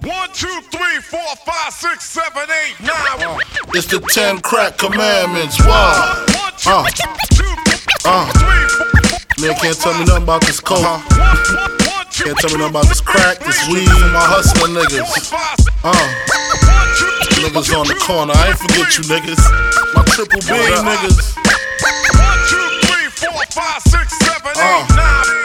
1, 2, 3, 4, 5, 6, 7, 8, 9. It's the 10 crack commandments. Wow. 1, 2, 3, 4, Man can't tell me nothing about this coke. Can't tell me nothing about this crack, this weed, and my hustling niggas. Niggas on the corner, I ain't forget you niggas. My triple B niggas. 1, 2, 3, 4, 5, 6, 7, 8,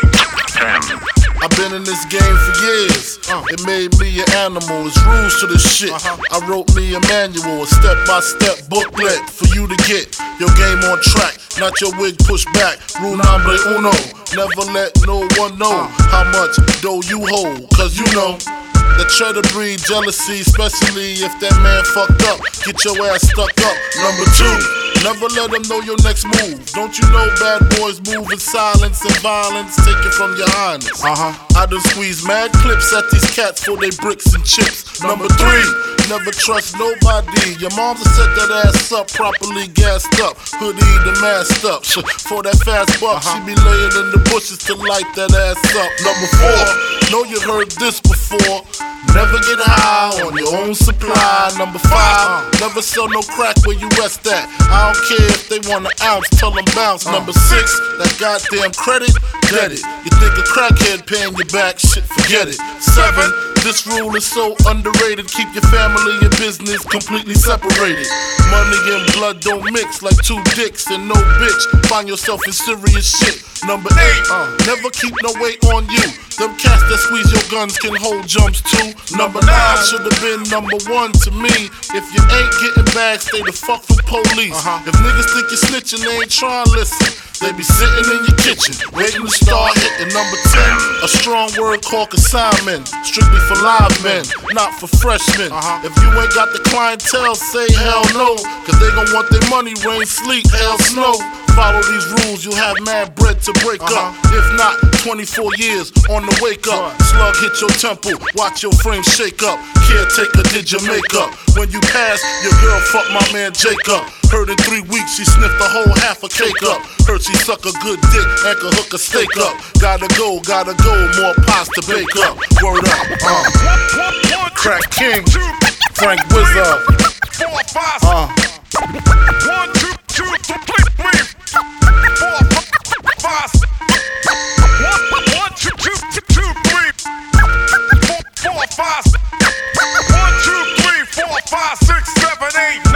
9. I've been in this game for years. It made me an animal. There's rules to this shit. I wrote me a manual, a step-by-step booklet for you to get your game on track, not your wig pushed back. Rule number uno: never let no one know how much dough you hold, cause you know that try to breed jealousy, especially if that man fucked up. Get your ass stuck up. Number 2, never let them know your next move. Don't you know bad boys move in silence and violence? Take it from your highness. I done squeeze mad clips at these cats for they bricks and chips. Number 3, never trust nobody. Your mom's set that ass up, properly gassed up, hoodie the masked up. For that fast buck, she be laying in the bushes to light that ass up. Number 4, know you heard this before. Never get high on your own supply. Number 5, never sell no crack where you rest at. I don't care if they want an ounce, tell them bounce. Number 6, that goddamn credit, get it. You think a crackhead paying you back, shit, forget it. 7, this rule is so underrated. Keep your family and business completely separated. Money and blood don't mix like 2 dicks and no bitch. Find yourself in serious shit. Number 8, never keep no weight on you. Them cats that squeeze your guns can hold jumps too. Number 9 should have been number 1 to me. If you ain't getting back, stay the fuck from police. If niggas think you're snitching, they ain't trying to listen. They be sitting in your kitchen, waiting to start hitting. Number 10, a strong word called consignment, strictly for live men, not for freshmen. If you ain't got the clientele, say hell no, cause they gon' want their money, rain, sleet, hell, snow. Follow these rules, you'll have mad bread to break up. If not, 24 years on the wake up. Slug hit your temple, watch your frame shake up. Caretaker did your makeup. When you pass, your girl fucked my man Jacob. Heard in 3 weeks she sniffed a whole half a cake up. Heard she suck a good dick and could hook a steak up. Gotta go, more pies to bake up. Word up, Crack King, Frank Wizard. 4, 5, 1, 2, 2, 3, 4, 5. 1, 2, 2, 2, 3, 4, 5. 1, 2, 3, 4, 5, 6, 7, 8.